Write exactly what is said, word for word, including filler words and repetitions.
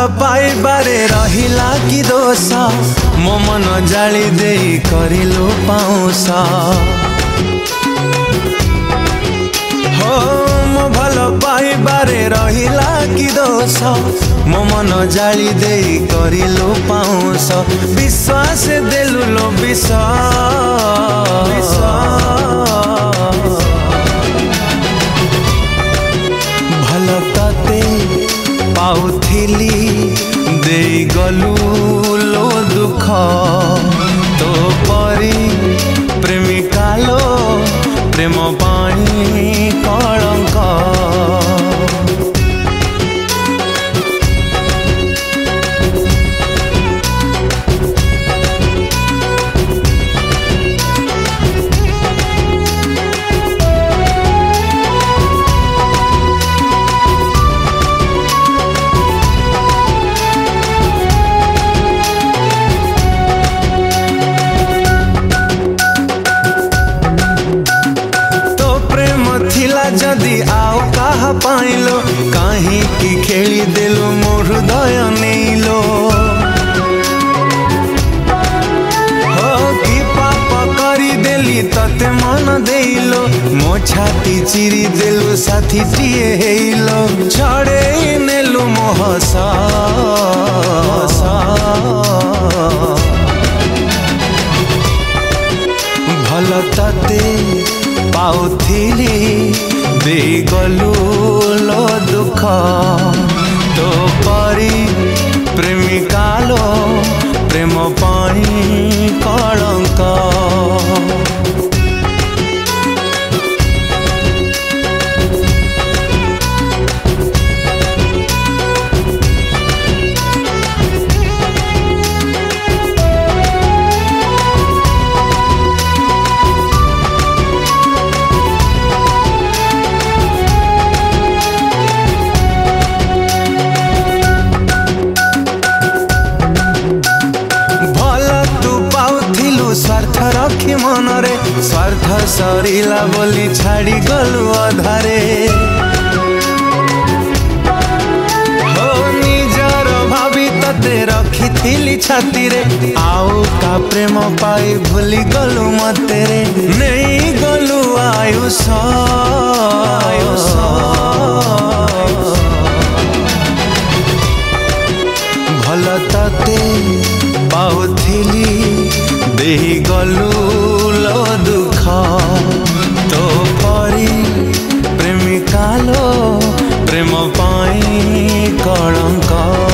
पाइबारे रहिला कि दोष मो मन जाली देई करिलु पाउस हो मो भल पाइबारे रहिला कि दोष मो मन जाली देई करिलु पाउस विश्वास देलु लो विश्वास भल तते पाउथिली देई गलु लो दुख तो परी प्रेमिका लो प्रेम पानी कलंक जदि आओ कहा पाइलो कहीं की खेली देलु मो हृदय नेलो हो कि पाप करी देली तते मन देलो मो छाती चिरी देलु साथी टिए हेलो छड़े नेलु मोह भल तते पाउथिली दे गलु लो दुख तो परी प्रेमिका लो प्रेम पानी कलंक स्वार्थ रखी मनरे स्वार्थ सरीला बोली छाड़ी गलु अधारे हो निजर भाभी तते रखी थिली छाती रे आउ का प्रेम पाई भूली गलु मते रे नहीं गलु आयुष आयुष भल तते पाउथिली देही गलु लो दुख तो परी प्रेमिका लो प्रेम पाई कलंक।